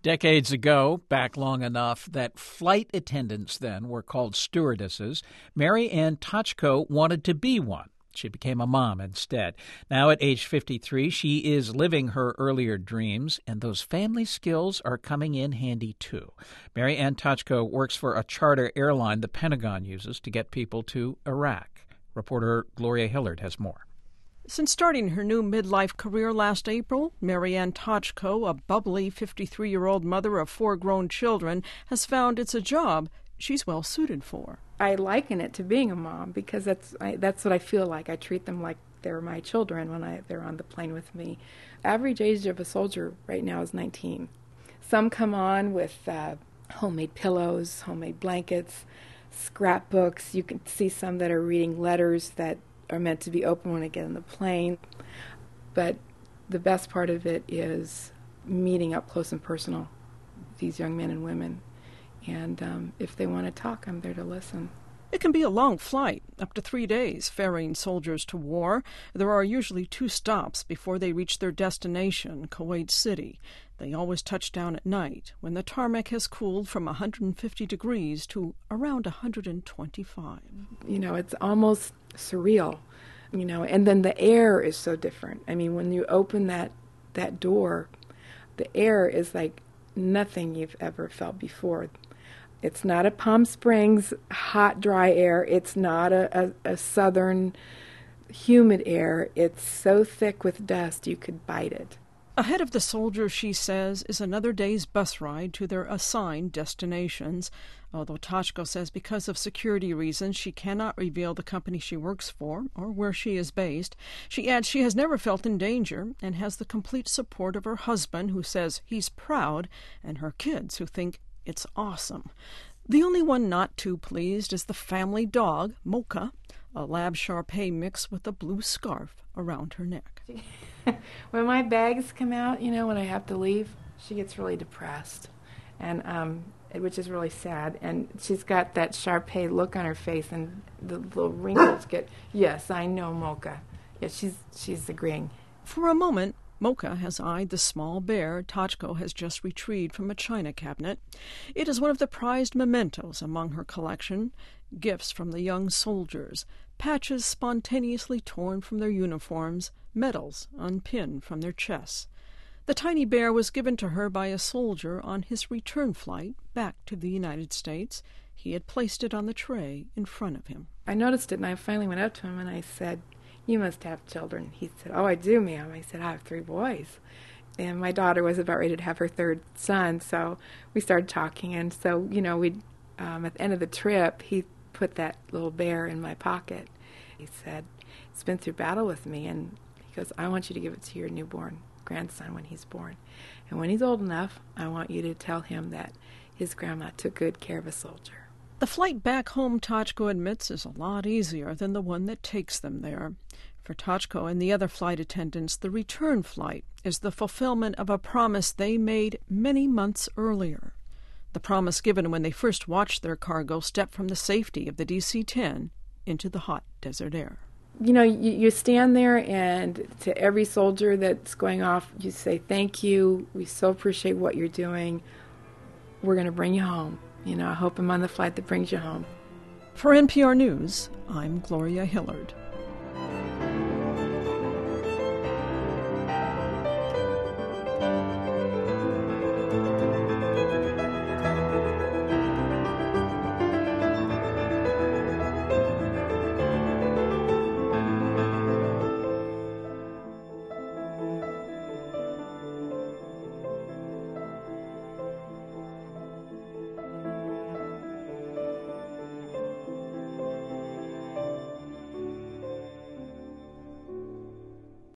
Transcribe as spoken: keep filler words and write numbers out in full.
Decades ago, back long enough that flight attendants then were called stewardesses, Mary Ann Tochko wanted to be one. She became a mom instead. Now at age fifty-three, she is living her earlier dreams, and those family skills are coming in handy too. Mary Ann Tochko works for a charter airline the Pentagon uses to get people to Iraq. Reporter Gloria Hillard has more. Since starting her new midlife career last April, Mary Ann Tochko, a bubbly fifty-three-year-old mother of four grown children, has found it's a job she's well suited for. I liken it to being a mom because that's I, that's what I feel like. I treat them like they're my children when I, they're on the plane with me. Average age of a soldier right now is nineteen. Some come on with uh, homemade pillows, homemade blankets, scrapbooks. You can see some that are reading letters that are meant to be open when I get on the plane. But the best part of it is meeting up close and personal with these young men and women. And um, if they want to talk, I'm there to listen. It can be a long flight, up to three days, ferrying soldiers to war. There are usually two stops before they reach their destination, Kuwait City. They always touch down at night, when the tarmac has cooled from one hundred fifty degrees to around one hundred twenty-five. You know, it's almost surreal, you know, and then the air is so different. I mean, when you open that, that door, the air is like nothing you've ever felt before. It's not a Palm Springs hot, dry air. It's not a, a, a southern humid air. It's so thick with dust you could bite it. Ahead of the soldiers, she says, is another day's bus ride to their assigned destinations. Although Tochko says because of security reasons she cannot reveal the company she works for or where she is based. She adds she has never felt in danger and has the complete support of her husband, who says he's proud, and her kids, who think it's awesome. The only one not too pleased is the family dog, Mocha, a Lab Shar-Pei mix with a blue scarf around her neck. When my bags come out, you know, when I have to leave, she gets really depressed, and um, which is really sad. And she's got that Shar-Pei look on her face, and the little wrinkles get, yes, I know Mocha. Yeah, she's, she's agreeing. For a moment, Mocha has eyed the small bear Tochko has just retrieved from a china cabinet. It is one of the prized mementos among her collection, gifts from the young soldiers, patches spontaneously torn from their uniforms, medals unpinned from their chests. The tiny bear was given to her by a soldier on his return flight back to the United States. He had placed it on the tray in front of him. I noticed it, and I finally went up to him and I said, "You must have children." He said, "Oh, I do, ma'am." I said, "I have three boys." And my daughter was about ready to have her third son, so we started talking. And so, you know, we um, at the end of the trip, he put that little bear in my pocket. He said, "It's been through battle with me," and he goes, "I want you to give it to your newborn grandson when he's born. And when he's old enough, I want you to tell him that his grandma took good care of a soldier." The flight back home, Tochko admits, is a lot easier than the one that takes them there. For Tochko and the other flight attendants, the return flight is the fulfillment of a promise they made many months earlier. The promise given when they first watched their cargo step from the safety of the D C ten into the hot desert air. You know, you, you stand there, and to every soldier that's going off, you say, "Thank you. We so appreciate what you're doing. We're going to bring you home. You know, I hope I'm on the flight that brings you home." For N P R News, I'm Gloria Hillard.